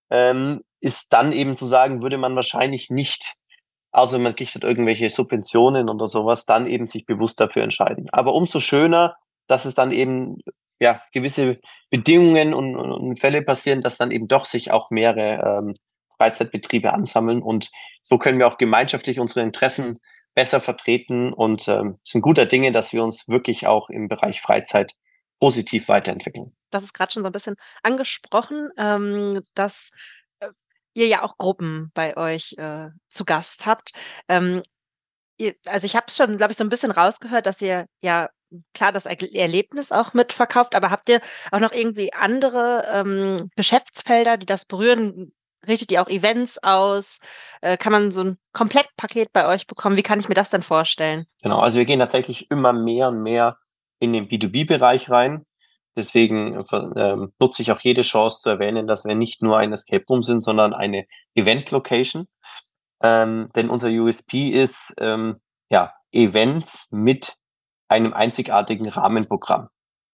ist dann eben zu sagen, würde man wahrscheinlich nicht, also man kriegt halt irgendwelche Subventionen oder sowas, dann eben sich bewusst dafür entscheiden. Aber umso schöner, dass es dann eben ja gewisse Bedingungen und Fälle passieren, dass dann eben doch sich auch mehrere Freizeitbetriebe ansammeln und so können wir auch gemeinschaftlich unsere Interessen besser vertreten und sind guter Dinge, dass wir uns wirklich auch im Bereich Freizeit positiv weiterentwickeln. Das ist gerade schon so ein bisschen angesprochen, dass ihr ja auch Gruppen bei euch zu Gast habt. Also ich habe es schon, glaube ich, so ein bisschen rausgehört, dass ihr ja klar das Erlebnis auch mitverkauft, aber habt ihr auch noch irgendwie andere Geschäftsfelder, die das berühren? richtet ihr auch Events aus? Kann man so ein Komplettpaket bei euch bekommen? Wie kann ich mir das denn vorstellen? Genau, also wir gehen tatsächlich immer mehr und mehr in den B2B-Bereich rein. Deswegen nutze ich auch jede Chance zu erwähnen, dass wir nicht nur ein Escape Room sind, sondern eine Event-Location. Denn unser USP ist Events mit einem einzigartigen Rahmenprogramm.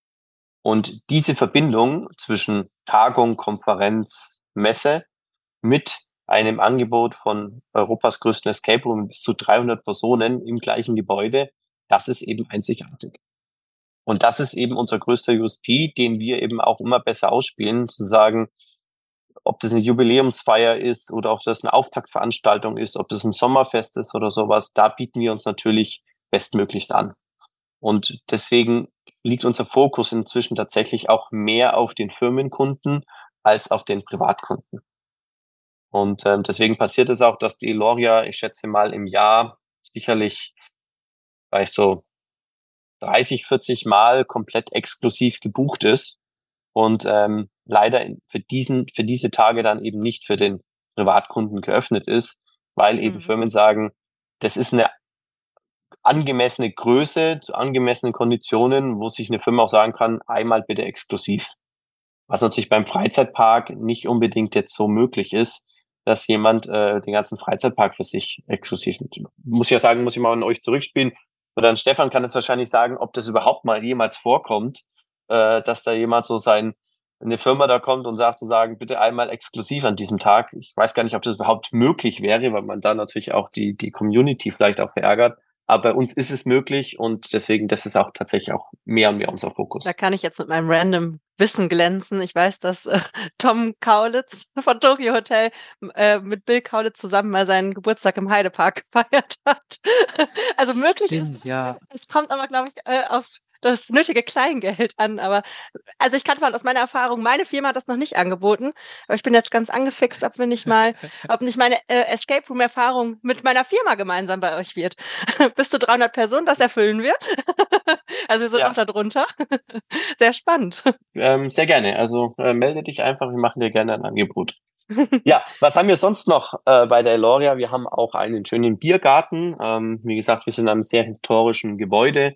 Und diese Verbindung zwischen Tagung, Konferenz, Messe mit einem Angebot von Europas größten Escape Room mit bis zu 300 Personen im gleichen Gebäude, das ist eben einzigartig. Und das ist eben unser größter USP, den wir eben auch immer besser ausspielen, zu sagen, ob das eine Jubiläumsfeier ist oder ob das eine Auftaktveranstaltung ist, ob das ein Sommerfest ist oder sowas, da bieten wir uns natürlich bestmöglichst an. Und deswegen liegt unser Fokus inzwischen tatsächlich auch mehr auf den Firmenkunden als auf den Privatkunden. Und deswegen passiert es auch, dass die Eloria, ich schätze mal, im Jahr sicherlich vielleicht so 30, 40 Mal komplett exklusiv gebucht ist und leider für diese Tage dann eben nicht für den Privatkunden geöffnet ist, weil eben Firmen sagen, das ist eine angemessene Größe zu angemessenen Konditionen, wo sich eine Firma auch sagen kann, einmal bitte exklusiv. Was natürlich beim Freizeitpark nicht unbedingt jetzt so möglich ist, dass jemand den ganzen Freizeitpark für sich exklusiv nimmt. Muss ich ja sagen, muss ich mal an euch zurückspielen. Oder an Stefan kann es wahrscheinlich sagen, ob das überhaupt mal jemals vorkommt, dass da jemand so eine Firma da kommt und sagt zu sagen, bitte einmal exklusiv an diesem Tag. Ich weiß gar nicht, ob das überhaupt möglich wäre, weil man da natürlich auch die Community vielleicht auch verärgert. Aber bei uns ist es möglich und deswegen, das ist auch tatsächlich auch mehr und mehr unser Fokus. Da kann ich jetzt mit meinem random Wissen glänzen. Ich weiß, dass Tom Kaulitz von Tokyo Hotel mit Bill Kaulitz zusammen mal seinen Geburtstag im Heidepark gefeiert hat. Also möglich ist Stimmt, es. ja. Es kommt aber, glaube ich, auf das nötige Kleingeld an. Aber also ich kann aus meiner Erfahrung, meine Firma hat das noch nicht angeboten, aber ich bin jetzt ganz angefixt, ob nicht meine Escape Room Erfahrung mit meiner Firma gemeinsam bei euch wird. Bis zu 300 Personen, das erfüllen wir. Also wir sind Ja. noch da drunter. Sehr spannend. Sehr gerne. Also melde dich einfach, wir machen dir gerne ein Angebot. Ja, was haben wir sonst noch bei der Eloria? Wir haben auch einen schönen Biergarten. Wie gesagt, wir sind in einem sehr historischen Gebäude.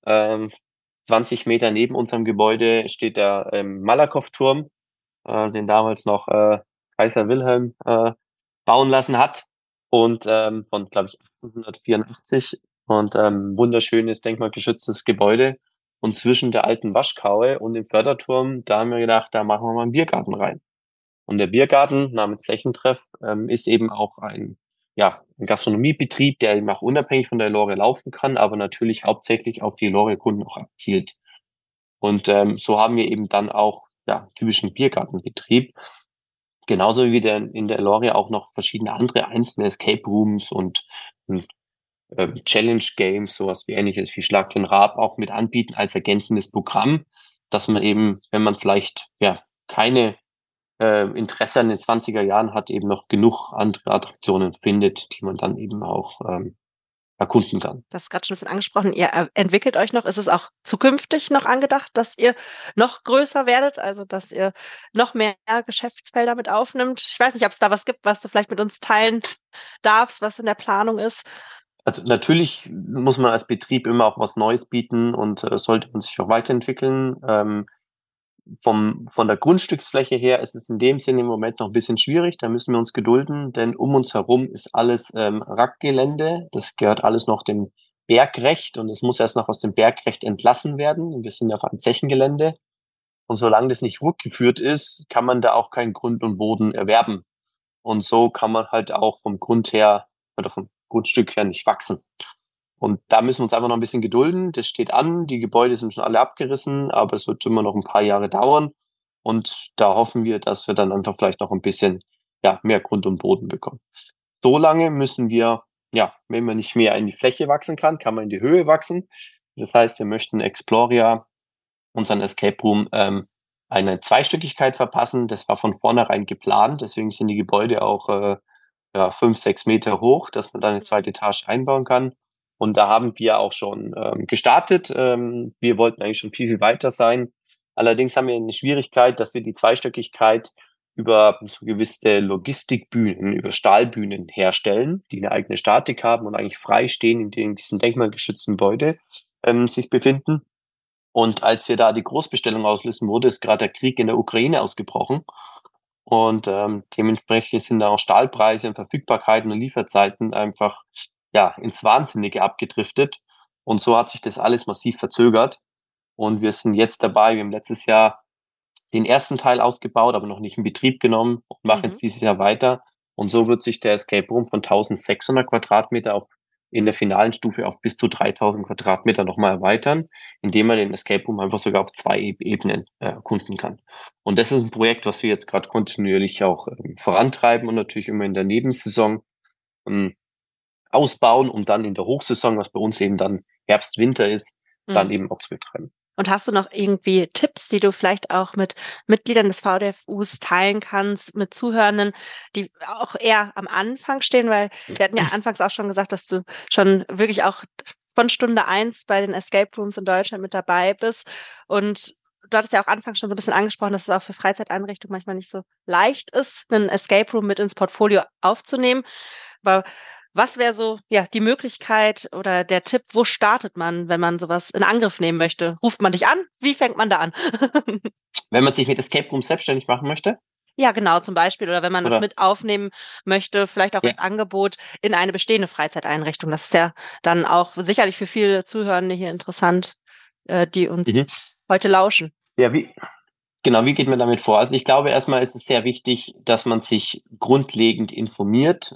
20 Meter neben unserem Gebäude steht der Malakoff-Turm, den damals noch Kaiser Wilhelm bauen lassen hat. Und von, glaube ich, 1884. Und wunderschönes, denkmalgeschütztes Gebäude. Und zwischen der alten Waschkaue und dem Förderturm, da haben wir gedacht, da machen wir mal einen Biergarten rein. Und der Biergarten namens Zechentreff ist eben auch ein Gastronomiebetrieb, der eben auch unabhängig von der Eloria laufen kann, aber natürlich hauptsächlich auf die Eloria-Kunden auch abzielt. Und so haben wir eben dann auch typischen Biergartenbetrieb. Genauso wie in der Eloria auch noch verschiedene andere einzelne Escape Rooms und Challenge Games, sowas wie Ähnliches wie Schlag den Raab auch mit anbieten als ergänzendes Programm, dass man eben, wenn man vielleicht keine Interesse an den 20er Jahren hat, eben noch genug andere Attraktionen findet, die man dann eben auch erkunden kann. Das ist gerade schon ein bisschen angesprochen. Ihr entwickelt euch noch. Ist es auch zukünftig noch angedacht, dass ihr noch größer werdet, also dass ihr noch mehr Geschäftsfelder mit aufnimmt? Ich weiß nicht, ob es da was gibt, was du vielleicht mit uns teilen darfst, was in der Planung ist. Also natürlich muss man als Betrieb immer auch was Neues bieten und sollte man sich auch weiterentwickeln. Von der Grundstücksfläche her ist es in dem Sinne im Moment noch ein bisschen schwierig. Da müssen wir uns gedulden, denn um uns herum ist alles RAG-Gelände. Das gehört alles noch dem Bergrecht und es muss erst noch aus dem Bergrecht entlassen werden. Und wir sind auf einem Zechengelände. Und solange das nicht rückgeführt ist, kann man da auch keinen Grund und Boden erwerben. Und so kann man halt auch vom Grund her oder vom Grundstück her nicht wachsen. Und da müssen wir uns einfach noch ein bisschen gedulden. Das steht an, die Gebäude sind schon alle abgerissen, aber es wird immer noch ein paar Jahre dauern. Und da hoffen wir, dass wir dann einfach vielleicht noch ein bisschen mehr Grund und Boden bekommen. So lange müssen wir, wenn man nicht mehr in die Fläche wachsen kann man in die Höhe wachsen. Das heißt, wir möchten Exploria, unseren Escape Room, eine Zweistöckigkeit verpassen. Das war von vornherein geplant. Deswegen sind die Gebäude auch 5, 6 Meter hoch, dass man da eine zweite Etage einbauen kann. Und da haben wir auch schon gestartet. Wir wollten eigentlich schon viel, viel weiter sein. Allerdings haben wir eine Schwierigkeit, dass wir die Zweistöckigkeit über so gewisse Logistikbühnen, über Stahlbühnen herstellen, die eine eigene Statik haben und eigentlich frei stehen, in diesem denkmalgeschützten Gebäude sich befinden. Und als wir da die Großbestellung auslösen, wurde, ist gerade der Krieg in der Ukraine ausgebrochen. Und dementsprechend sind da auch Stahlpreise und Verfügbarkeiten und Lieferzeiten einfach ins Wahnsinnige abgedriftet. Und so hat sich das alles massiv verzögert. Und wir sind jetzt dabei, wir haben letztes Jahr den ersten Teil ausgebaut, aber noch nicht in Betrieb genommen und machen jetzt dieses Jahr weiter. Und so wird sich der Escape Room von 1600 Quadratmeter auf in der finalen Stufe auf bis zu 3000 Quadratmeter nochmal erweitern, indem man den Escape Room einfach sogar auf 2 Ebenen erkunden kann. Und das ist ein Projekt, was wir jetzt gerade kontinuierlich auch vorantreiben und natürlich immer in der Nebensaison ausbauen, um dann in der Hochsaison, was bei uns eben dann Herbst, Winter ist, dann eben auch zu betreiben. Und hast du noch irgendwie Tipps, die du vielleicht auch mit Mitgliedern des VDFUs teilen kannst, mit Zuhörenden, die auch eher am Anfang stehen? Weil wir hatten ja anfangs auch schon gesagt, dass du schon wirklich auch von Stunde 1 bei den Escape Rooms in Deutschland mit dabei bist. Und du hattest ja auch anfangs schon so ein bisschen angesprochen, dass es auch für Freizeiteinrichtungen manchmal nicht so leicht ist, einen Escape Room mit ins Portfolio aufzunehmen. Aber was wäre so, ja, die Möglichkeit oder der Tipp, wo startet man, wenn man sowas in Angriff nehmen möchte? Ruft man dich an? Wie fängt man da an? Wenn man sich mit Escape Room selbstständig machen möchte? Ja, genau, zum Beispiel. Oder wenn man das mit aufnehmen möchte, vielleicht auch als Angebot in eine bestehende Freizeiteinrichtung. Das ist ja dann auch sicherlich für viele Zuhörende hier interessant, die uns heute lauschen. Ja, wie geht man damit vor? Also ich glaube, erstmal ist es sehr wichtig, dass man sich grundlegend informiert,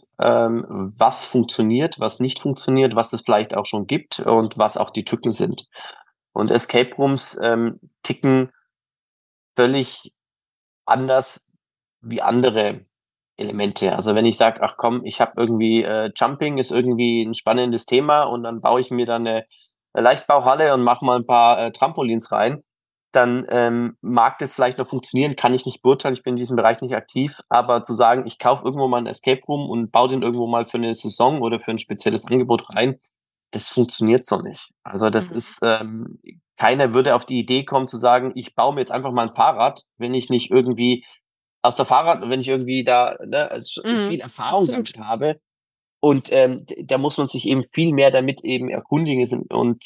was funktioniert, was nicht funktioniert, was es vielleicht auch schon gibt und was auch die Tücken sind. Und Escape Rooms ticken völlig anders wie andere Elemente. Also wenn ich sage, ach komm, ich habe irgendwie Jumping ist irgendwie ein spannendes Thema und dann baue ich mir dann eine Leichtbauhalle und mache mal ein paar Trampolins rein, dann mag das vielleicht noch funktionieren, kann ich nicht beurteilen, ich bin in diesem Bereich nicht aktiv, aber zu sagen, ich kaufe irgendwo mal einen Escape Room und baue den irgendwo mal für eine Saison oder für ein spezielles Angebot rein, das funktioniert so nicht. Also das ist, keiner würde auf die Idee kommen zu sagen, ich baue mir jetzt einfach mal ein Fahrrad, wenn ich nicht irgendwie wenn ich irgendwie da viel Erfahrung damit habe. Und da muss man sich eben viel mehr damit eben erkundigen und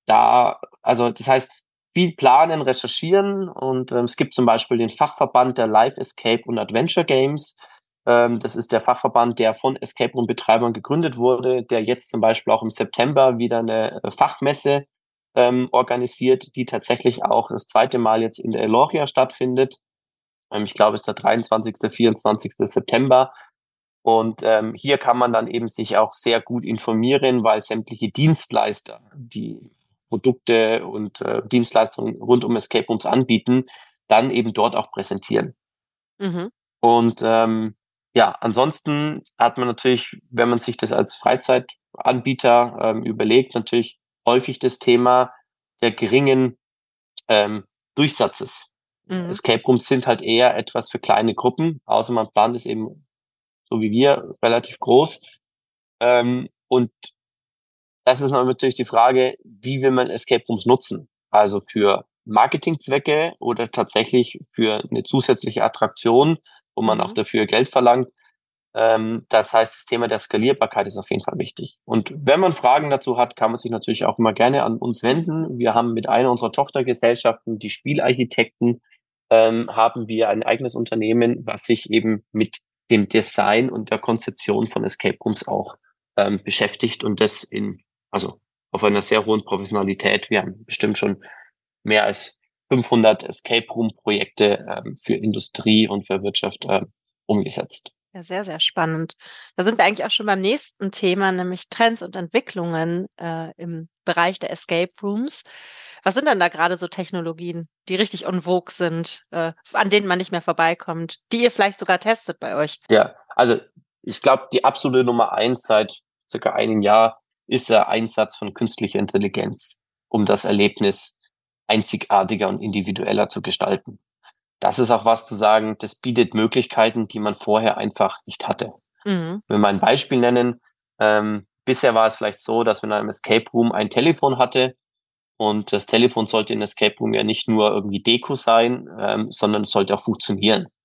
also das heißt, viel planen, recherchieren und es gibt zum Beispiel den Fachverband der Live Escape und Adventure Games. Das ist der Fachverband, der von Escape Room Betreibern gegründet wurde, der jetzt zum Beispiel auch im September wieder eine Fachmesse organisiert, die tatsächlich auch das zweite Mal jetzt in der Eloria stattfindet. Ich glaube, es ist der 23., 24. September. Und hier kann man dann eben sich auch sehr gut informieren, weil sämtliche Dienstleister, die Produkte und Dienstleistungen rund um Escape Rooms anbieten, dann eben dort auch präsentieren. Und ansonsten hat man natürlich, wenn man sich das als Freizeitanbieter überlegt, natürlich häufig das Thema der geringen Durchsatzes. Escape Rooms sind halt eher etwas für kleine Gruppen, außer man plant es eben so wie wir, relativ groß. Und das ist natürlich die Frage, wie will man Escape Rooms nutzen? Also für Marketingzwecke oder tatsächlich für eine zusätzliche Attraktion, wo man auch dafür Geld verlangt. Das heißt, das Thema der Skalierbarkeit ist auf jeden Fall wichtig. Und wenn man Fragen dazu hat, kann man sich natürlich auch immer gerne an uns wenden. Wir haben mit einer unserer Tochtergesellschaften, die Spielarchitekten, haben wir ein eigenes Unternehmen, was sich eben mit dem Design und der Konzeption von Escape Rooms auch beschäftigt und das also auf einer sehr hohen Professionalität. Wir haben bestimmt schon mehr als 500 Escape Room Projekte für Industrie und für Wirtschaft umgesetzt. Ja, sehr, sehr spannend. Da sind wir eigentlich auch schon beim nächsten Thema, nämlich Trends und Entwicklungen im Bereich der Escape Rooms. Was sind denn da gerade so Technologien, die richtig en vogue sind, an denen man nicht mehr vorbeikommt, die ihr vielleicht sogar testet bei euch? Ja, also ich glaube, die absolute Nummer 1 seit circa einem Jahr ist der Einsatz von künstlicher Intelligenz, um das Erlebnis einzigartiger und individueller zu gestalten. Das ist auch was zu sagen, das bietet Möglichkeiten, die man vorher einfach nicht hatte. Wenn wir ein Beispiel nennen, bisher war es vielleicht so, dass man in einem Escape Room ein Telefon hatte und das Telefon sollte in Escape Room ja nicht nur irgendwie Deko sein, sondern es sollte auch funktionieren.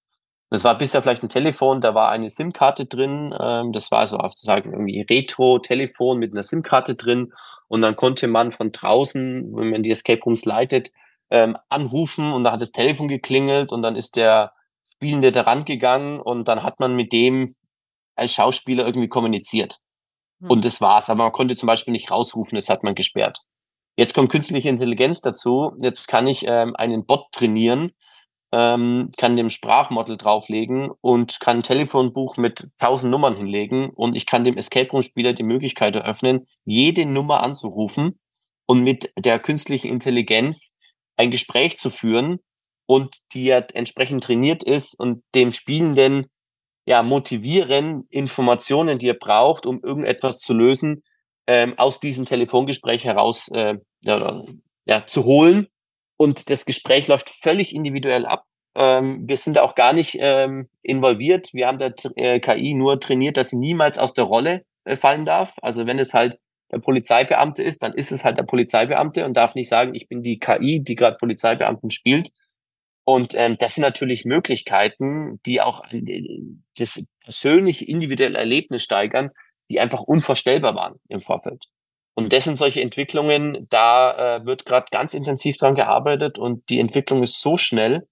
Das war bisher vielleicht ein Telefon, da war eine SIM-Karte drin. Das war so sozusagen irgendwie Retro-Telefon mit einer SIM-Karte drin. Und dann konnte man von draußen, wenn man die Escape Rooms leitet, anrufen und da hat das Telefon geklingelt und dann ist der Spielende da rangegangen und dann hat man mit dem als Schauspieler irgendwie kommuniziert. Und das war's. Aber man konnte zum Beispiel nicht rausrufen, das hat man gesperrt. Jetzt kommt künstliche Intelligenz dazu. Jetzt kann ich einen Bot trainieren, kann dem Sprachmodell drauflegen und kann ein Telefonbuch mit 1.000 Nummern hinlegen und ich kann dem Escape Room Spieler die Möglichkeit eröffnen, jede Nummer anzurufen und mit der künstlichen Intelligenz ein Gespräch zu führen und die ja entsprechend trainiert ist und dem Spielenden ja motivieren, Informationen, die er braucht, um irgendetwas zu lösen, aus diesem Telefongespräch heraus zu holen. Und das Gespräch läuft völlig individuell ab. Wir sind da auch gar nicht involviert. Wir haben da KI nur trainiert, dass sie niemals aus der Rolle fallen darf. Also wenn es halt der Polizeibeamte ist, dann ist es halt der Polizeibeamte und darf nicht sagen, ich bin die KI, die gerade Polizeibeamten spielt. Und das sind natürlich Möglichkeiten, die auch das persönliche individuelle Erlebnis steigern, die einfach unvorstellbar waren im Vorfeld. Und das sind solche Entwicklungen, da wird gerade ganz intensiv dran gearbeitet und die Entwicklung ist so schnell,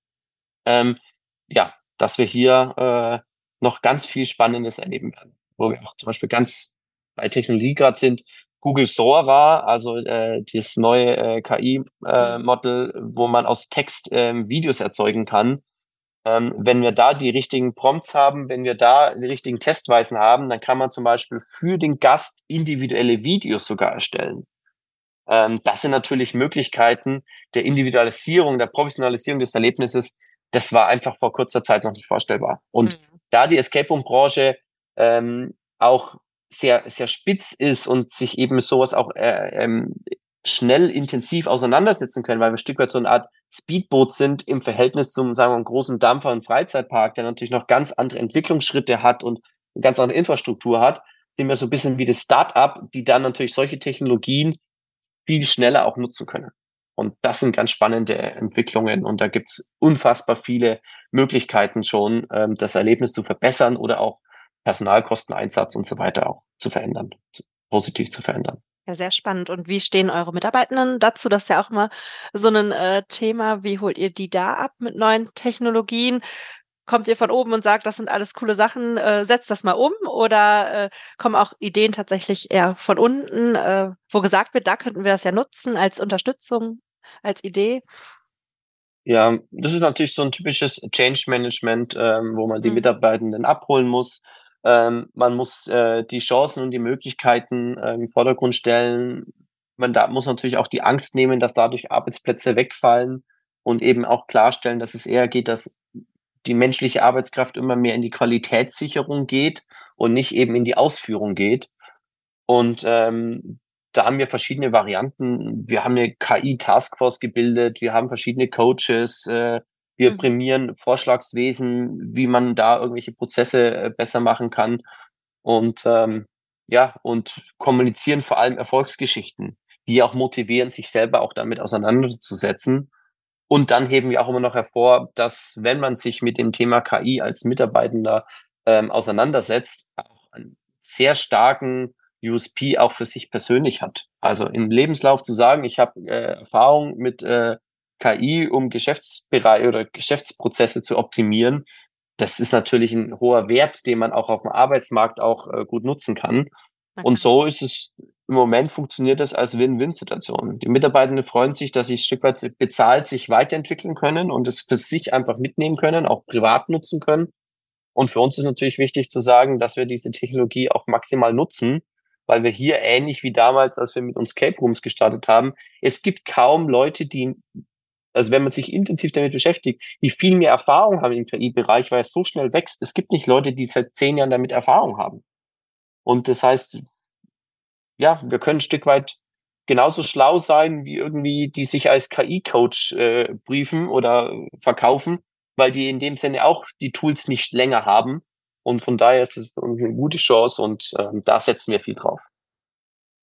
dass wir hier noch ganz viel Spannendes erleben werden. Wo wir auch zum Beispiel ganz bei Technologie gerade sind, Google Sora, also das neue KI-Model, wo man aus Text Videos erzeugen kann. Wenn wir da die richtigen Prompts haben, wenn wir da die richtigen Testweisen haben, dann kann man zum Beispiel für den Gast individuelle Videos sogar erstellen. Das sind natürlich Möglichkeiten der Individualisierung, der Professionalisierung des Erlebnisses. Das war einfach vor kurzer Zeit noch nicht vorstellbar. Und da die Escape Room Branche auch sehr, sehr spitz ist und sich eben sowas auch schnell intensiv auseinandersetzen können, weil wir ein Stück weit so eine Art Speedboot sind im Verhältnis zum, sagen wir, einem großen Dampfer- und Freizeitpark, der natürlich noch ganz andere Entwicklungsschritte hat und eine ganz andere Infrastruktur hat, sind wir so ein bisschen wie das Start-up, die dann natürlich solche Technologien viel schneller auch nutzen können. Und das sind ganz spannende Entwicklungen und da gibt's unfassbar viele Möglichkeiten schon, das Erlebnis zu verbessern oder auch Personalkosteneinsatz und so weiter auch zu verändern, positiv zu verändern. Ja, sehr spannend. Und wie stehen eure Mitarbeitenden dazu? Das ist ja auch immer so ein Thema. Wie holt ihr die da ab mit neuen Technologien? Kommt ihr von oben und sagt, das sind alles coole Sachen, setzt das mal um? Oder kommen auch Ideen tatsächlich eher von unten, wo gesagt wird, da könnten wir das ja nutzen als Unterstützung, als Idee? Ja, das ist natürlich so ein typisches Change Management, wo man die Mhm. Mitarbeitenden abholen muss. Man muss die Chancen und die Möglichkeiten im Vordergrund stellen. Muss natürlich auch die Angst nehmen, dass dadurch Arbeitsplätze wegfallen und eben auch klarstellen, dass es eher geht, dass die menschliche Arbeitskraft immer mehr in die Qualitätssicherung geht und nicht eben in die Ausführung geht. Und da haben wir verschiedene Varianten. Wir haben eine KI-Taskforce gebildet, wir haben verschiedene Coaches, wir Mhm. prämieren Vorschlagswesen, wie man da irgendwelche Prozesse besser machen kann. Und und kommunizieren vor allem Erfolgsgeschichten, die auch motivieren, sich selber auch damit auseinanderzusetzen. Und dann heben wir auch immer noch hervor, dass wenn man sich mit dem Thema KI als Mitarbeitender auseinandersetzt, auch einen sehr starken USP auch für sich persönlich hat. Also im Lebenslauf zu sagen, ich habe Erfahrung mit KI, um Geschäftsbereich oder Geschäftsprozesse zu optimieren, das ist natürlich ein hoher Wert, den man auch auf dem Arbeitsmarkt auch gut nutzen kann. Na Und klar. so ist es im Moment funktioniert das als Win-Win-Situation. Die Mitarbeitenden freuen sich, dass sie ein Stück weit bezahlt sich weiterentwickeln können und es für sich einfach mitnehmen können, auch privat nutzen können. Und für uns ist natürlich wichtig zu sagen, dass wir diese Technologie auch maximal nutzen, weil wir hier ähnlich wie damals, als wir mit uns Escape Rooms gestartet haben, es gibt kaum Leute, also wenn man sich intensiv damit beschäftigt, die viel mehr Erfahrung haben im KI-Bereich, weil es so schnell wächst. Es gibt nicht Leute, die seit 10 Jahren damit Erfahrung haben. Und das heißt, ja, wir können ein Stück weit genauso schlau sein, wie irgendwie die sich als KI-Coach briefen oder verkaufen, weil die in dem Sinne auch die Tools nicht länger haben. Und von daher ist es für uns eine gute Chance und da setzen wir viel drauf.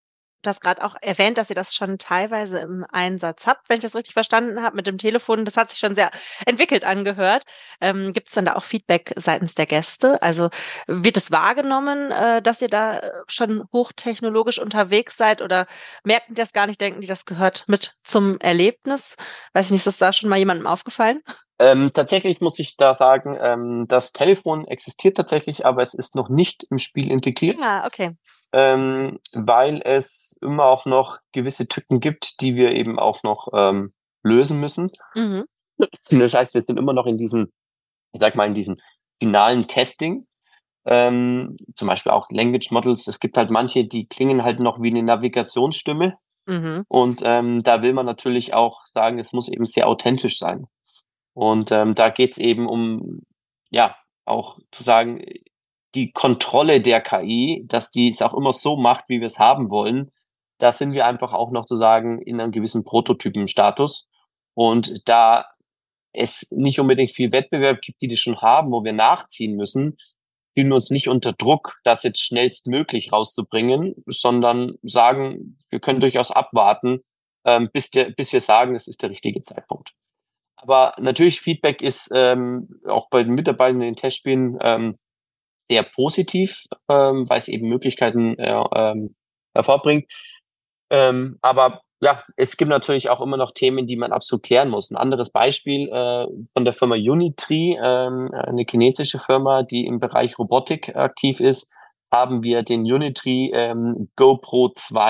Du hast gerade auch erwähnt, dass ihr das schon teilweise im Einsatz habt, wenn ich das richtig verstanden habe, mit dem Telefon. Das hat sich schon sehr entwickelt angehört. Gibt es dann da auch Feedback seitens der Gäste? Also wird es wahrgenommen, dass ihr da schon hochtechnologisch unterwegs seid oder merken die das gar nicht, denken die, das gehört mit zum Erlebnis? Weiß ich nicht, ist das da schon mal jemandem aufgefallen? Tatsächlich muss ich da sagen, das Telefon existiert tatsächlich, aber es ist noch nicht im Spiel integriert. Ja, okay. Weil es immer auch noch gewisse Tücken gibt, die wir eben auch noch lösen müssen. Mhm. Das heißt, wir sind immer noch in diesem, ich sag mal, in diesem finalen Testing. Zum Beispiel auch Language Models. Es gibt halt manche, die klingen halt noch wie eine Navigationsstimme. Mhm. Und da will man natürlich auch sagen, es muss eben sehr authentisch sein. Und da geht's eben um, ja, auch zu sagen, die Kontrolle der KI, dass die es auch immer so macht, wie wir es haben wollen, da sind wir einfach auch noch zu sagen in einem gewissen Prototypenstatus. Und da es nicht unbedingt viel Wettbewerb gibt, die das schon haben, wo wir nachziehen müssen, fühlen wir uns nicht unter Druck, das jetzt schnellstmöglich rauszubringen, sondern sagen, wir können durchaus abwarten, bis wir sagen, es ist der richtige Zeitpunkt. Aber natürlich, Feedback ist auch bei den Mitarbeitern in den Testspielen sehr positiv, weil es eben Möglichkeiten hervorbringt. Aber ja, es gibt natürlich auch immer noch Themen, die man absolut klären muss. Ein anderes Beispiel von der Firma Unitree, eine chinesische Firma, die im Bereich Robotik aktiv ist, haben wir den Unitree GoPro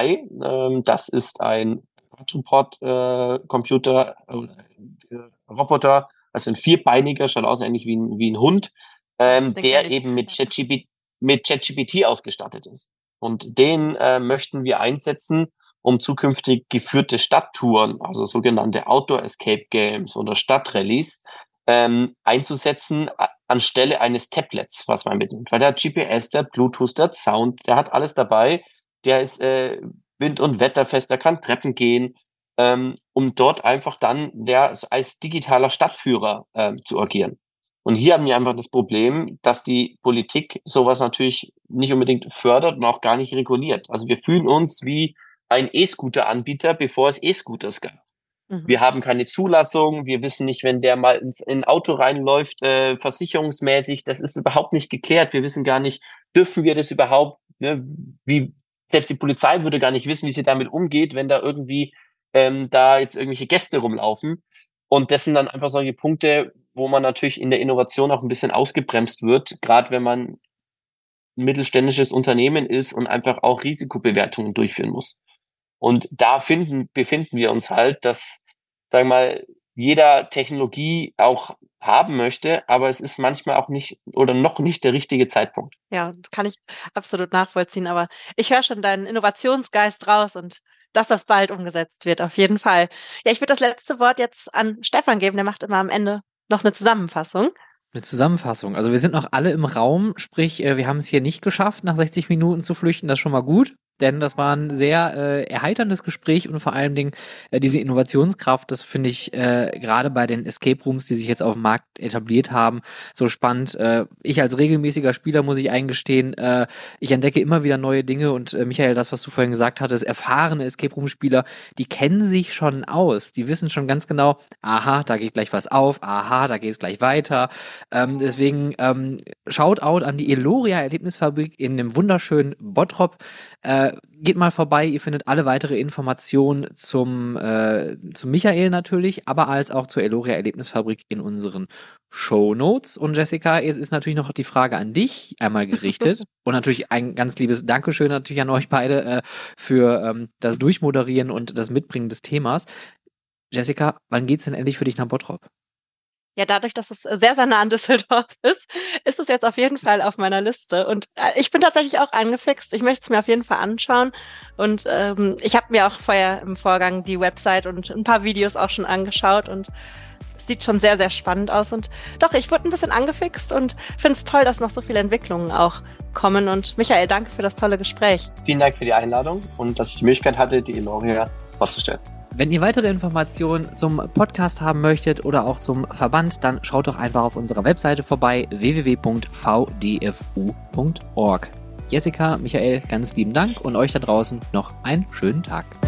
2. Das ist ein Quadrupod-Computer, Roboter, also ein vierbeiniger, schaut aus eigentlich wie ein Hund, der eben mit ChatGPT ausgestattet ist. Und den möchten wir einsetzen, um zukünftig geführte Stadttouren, also sogenannte Outdoor Escape Games oder Stadtrallies, einzusetzen anstelle eines Tablets, was man mitnimmt. Weil der hat GPS, der hat Bluetooth, der hat Sound, der hat alles dabei, der ist wind- und wetterfest, der kann Treppen gehen, um dort einfach dann als digitaler Stadtführer zu agieren. Und hier haben wir einfach das Problem, dass die Politik sowas natürlich nicht unbedingt fördert und auch gar nicht reguliert. Also wir fühlen uns wie ein E-Scooter-Anbieter, bevor es E-Scooters gab. Mhm. Wir haben keine Zulassung, wir wissen nicht, wenn der mal in ein Auto reinläuft, versicherungsmäßig, das ist überhaupt nicht geklärt. Wir wissen gar nicht, dürfen wir das überhaupt, ne? Selbst die Polizei würde gar nicht wissen, wie sie damit umgeht, wenn da irgendwie da jetzt irgendwelche Gäste rumlaufen. Und das sind dann einfach solche Punkte, wo man natürlich in der Innovation auch ein bisschen ausgebremst wird, gerade wenn man ein mittelständisches Unternehmen ist und einfach auch Risikobewertungen durchführen muss. Und da befinden wir uns halt, dass, sagen wir mal, jeder Technologie auch haben möchte, aber es ist manchmal auch nicht oder noch nicht der richtige Zeitpunkt. Ja, kann ich absolut nachvollziehen, aber ich höre schon deinen Innovationsgeist raus und dass das bald umgesetzt wird, auf jeden Fall. Ja, ich würde das letzte Wort jetzt an Stefan geben, der macht immer am Ende noch eine Zusammenfassung. Eine Zusammenfassung. Also wir sind noch alle im Raum, sprich, wir haben es hier nicht geschafft, nach 60 Minuten zu flüchten. Das ist schon mal gut, denn das war ein sehr erheiterndes Gespräch und vor allen Dingen diese Innovationskraft, das finde ich gerade bei den Escape Rooms, die sich jetzt auf dem Markt etabliert haben, so spannend. Ich als regelmäßiger Spieler muss ich eingestehen, ich entdecke immer wieder neue Dinge und Michael, das, was du vorhin gesagt hattest, erfahrene Escape Room Spieler, die kennen sich schon aus. Die wissen schon ganz genau, aha, da geht gleich was auf, aha, da geht es gleich weiter. Deswegen Shoutout an die Eloria Erlebnisfabrik in dem wunderschönen Bottrop. Geht mal vorbei, ihr findet alle weitere Informationen zum Michael natürlich, aber als auch zur Eloria Erlebnisfabrik in unseren Shownotes. Und Jessica, jetzt ist natürlich noch die Frage an dich einmal gerichtet und natürlich ein ganz liebes Dankeschön natürlich an euch beide für das Durchmoderieren und das Mitbringen des Themas. Jessica, wann geht's denn endlich für dich nach Bottrop? Ja, dadurch, dass es sehr, sehr nah an Düsseldorf ist es jetzt auf jeden Fall auf meiner Liste. Und ich bin tatsächlich auch angefixt. Ich möchte es mir auf jeden Fall anschauen. Und ich habe mir auch vorher im Vorgang die Website und ein paar Videos auch schon angeschaut. Und es sieht schon sehr, sehr spannend aus. Und doch, ich wurde ein bisschen angefixt und finde es toll, dass noch so viele Entwicklungen auch kommen. Und Michael, danke für das tolle Gespräch. Vielen Dank für die Einladung und dass ich die Möglichkeit hatte, die Eloria vorzustellen. Wenn ihr weitere Informationen zum Podcast haben möchtet oder auch zum Verband, dann schaut doch einfach auf unserer Webseite vorbei, www.vdfu.org. Jessica, Michael, ganz lieben Dank und euch da draußen noch einen schönen Tag.